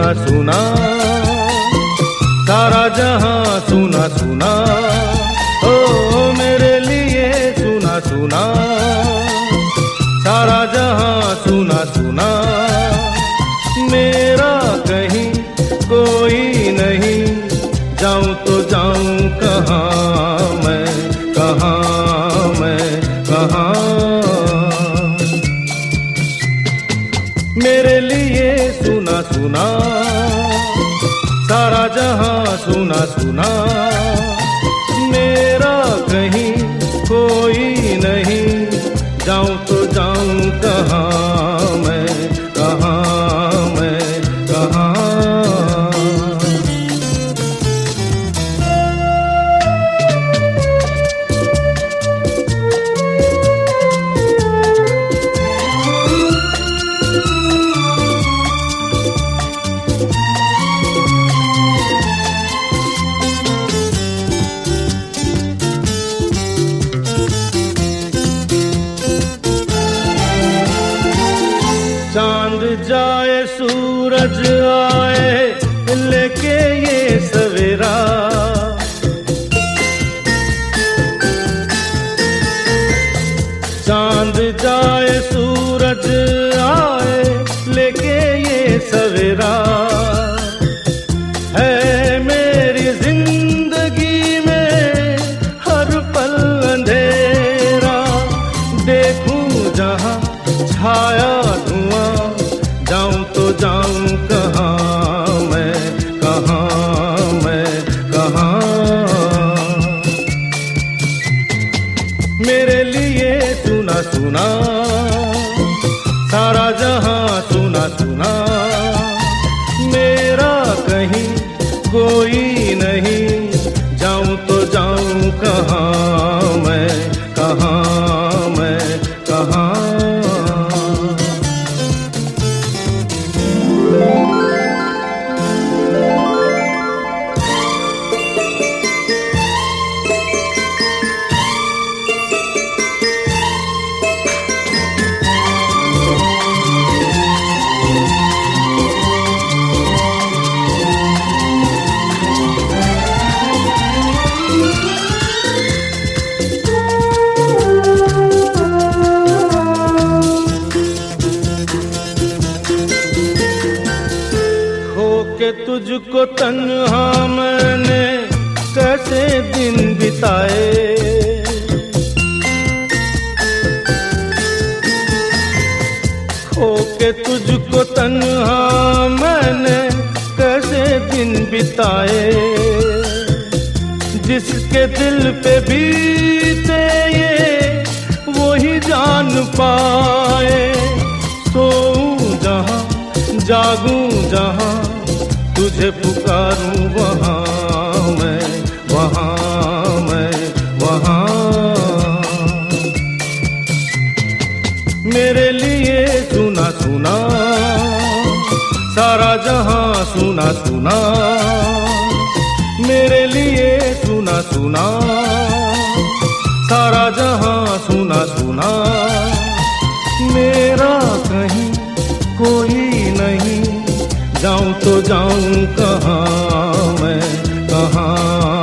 सुना सुना, सारा जहां सुना सुना, ओ मेरे लिए सुना सुना, सारा जहां सुना सुना। मेरा कहीं कोई नहीं, जाऊं तो जाऊं कहाँ मैं, कहाँ मैं, कहाँ। मेरे लिए सुना सुना, सारा जहां सुना सुना। मेरा कहीं कोई नहीं, जाऊं तो जाऊं कहाँ मैं, कहाँ मैं, कहाँ। चांद जाए सूरज आए लेके ये सवेरा, चांद जाए सूरज आए लेके ये सवेरा। है मेरी जिंदगी में हर पल अंधेरा, देखूं जहां छाया धुआं, जाऊं तो जाऊं कहाँ मैं, कहाँ मैं, कहाँ। मेरे लिए सुना सुना, सारा जहां सुना सुना। मेरा कहीं कोई नहीं, जाऊं तो जाऊं कहाँ मैं, कहाँ मैं, कहाँ। के तुझको तन्हा मैंने कैसे दिन बिताए, खो के तुझको तन्हा मैंने कैसे दिन बिताए। जिसके दिल पे बीते ये वही जान पाए, सोऊं जहां जागूं जहां, तुझे पुकारूं वहाँ मैं, वहाँ मैं, वहाँ। मेरे लिए सुना सुना, सारा जहां सुना सुना। मेरे लिए सुना सुना, सारा जहां सुना सुना। मेरा कहीं कोई नहीं, जाऊं तो जाऊं कहाँ मैं, कहाँ।